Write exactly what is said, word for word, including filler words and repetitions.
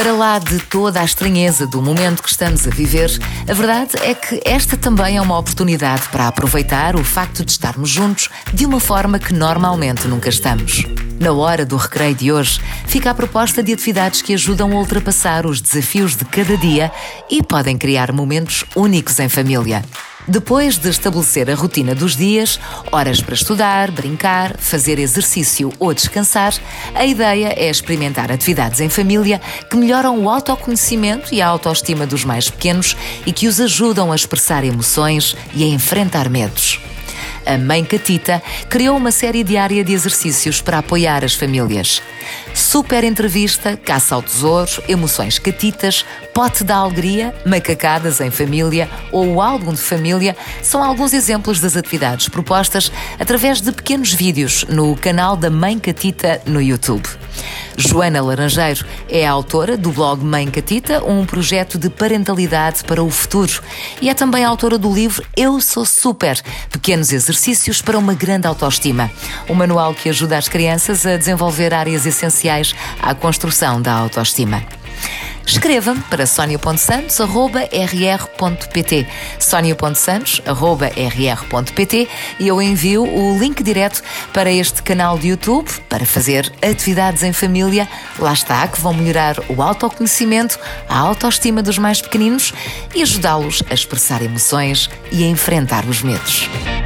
Para lá de toda a estranheza do momento que estamos a viver, a verdade é que esta também é uma oportunidade para aproveitar o facto de estarmos juntos de uma forma que normalmente nunca estamos. Na hora do recreio de hoje, fica a proposta de atividades que ajudam a ultrapassar os desafios de cada dia e podem criar momentos únicos em família. Depois de estabelecer a rotina dos dias, horas para estudar, brincar, fazer exercício ou descansar, a ideia é experimentar atividades em família que melhoram o autoconhecimento e a autoestima dos mais pequenos e que os ajudam a expressar emoções e a enfrentar medos. A Mãe Catita criou uma série diária de exercícios para apoiar as famílias. Super entrevista, caça ao tesouro, emoções catitas, pote da alegria, macacadas em família ou o álbum de família são alguns exemplos das atividades propostas através de pequenos vídeos no canal da Mãe Catita no YouTube. Joana Laranjeiro é a autora do blog Mãe Catita, um projeto de parentalidade para o futuro, e é também a autora do livro Eu Sou Super, Pequenos Exercícios para uma Grande Autoestima, um manual que ajuda as crianças a desenvolver áreas essenciais à construção da autoestima. Escreva-me para sonia ponto santos arroba r r ponto p t sonia ponto santos arroba r r ponto p t e eu envio o link direto para este canal de YouTube para fazer atividades em família. Lá está, que vão melhorar o autoconhecimento, a autoestima dos mais pequeninos e ajudá-los a expressar emoções e a enfrentar os medos.